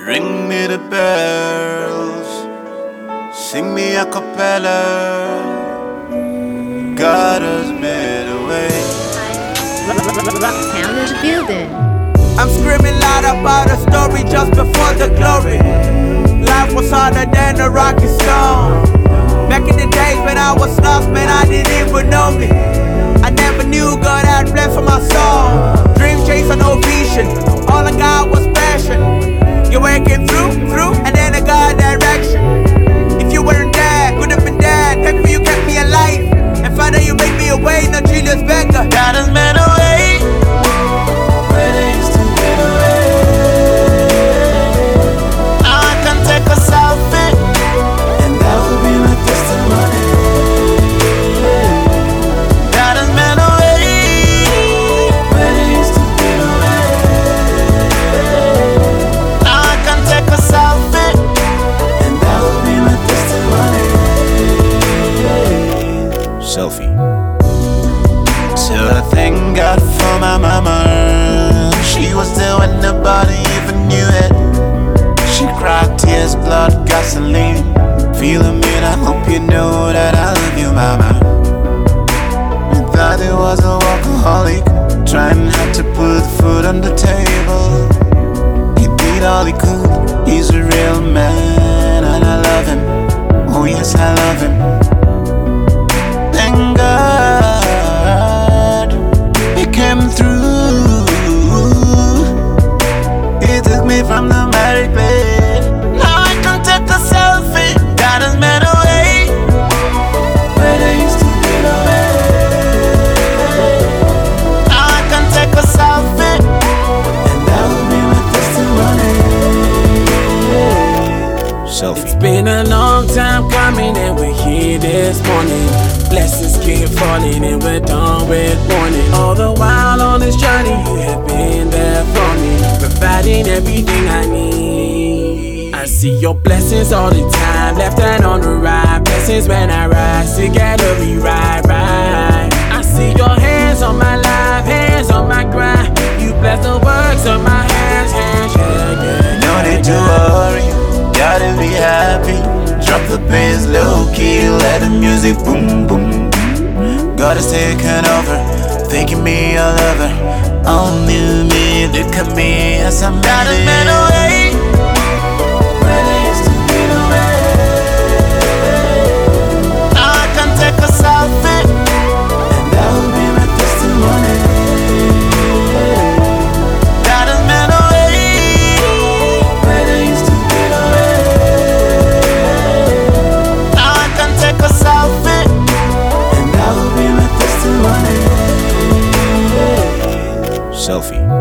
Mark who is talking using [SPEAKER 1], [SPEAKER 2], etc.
[SPEAKER 1] Ring me the bells, sing me a cappella. God has made a way.
[SPEAKER 2] Town is building.
[SPEAKER 3] I'm screaming loud about a story just before the glory. Life was harder than a rocky stone. Back in the days when I was lost, man, I didn't even know me. I never knew God had plans for my soul. Dream chase and no vision, all I got was passion. You're working through, and then I got direction. If you weren't there, could have been dead. Thankful you kept me alive, and Father, you made me away, no Julius Becker.
[SPEAKER 1] God has made a way where there used to be no way. Now I can take a selfie, and that will be my testimony. God has made a way where there used to be no way. Now I can take a selfie, and that will be my testimony. Selfie. So I thank God for my mama. She was there when nobody even knew it. She cried tears, blood, gasoline. Feeling me, I hope you know that I love you, mama. You thought he was a workaholic, trying hard to put food on the table. He did all he could. He's a real man, and I love him. Oh yes, I love him. Thank God he came through. He took me from the married bed. Now I can take a selfie. God has made a way where there used to be no way. Now I can take a selfie, and that will be my testimony. Selfie.
[SPEAKER 4] It's been a long time coming, and we're here this morning. Blessings keep falling, and we're done with warning. All the while on this journey, you have been there for me, providing everything I need. I see your blessings all the time, left and on the right. Blessings when I rise, together we ride. I see your hands on my life, hands on my grind. You bless the works of my hands, yeah.
[SPEAKER 1] No need to worry, gotta be happy. Drop the bass low key, let the music boom boom. God has taken over, thinking me a lover. Only me, look at me as I'm God has made a way where there used to be no way. Now I can take a selfie, and that will be my testimony. God has made a way where there used to be no way. Now I can take a selfie, and that will be my testimony. Selfie.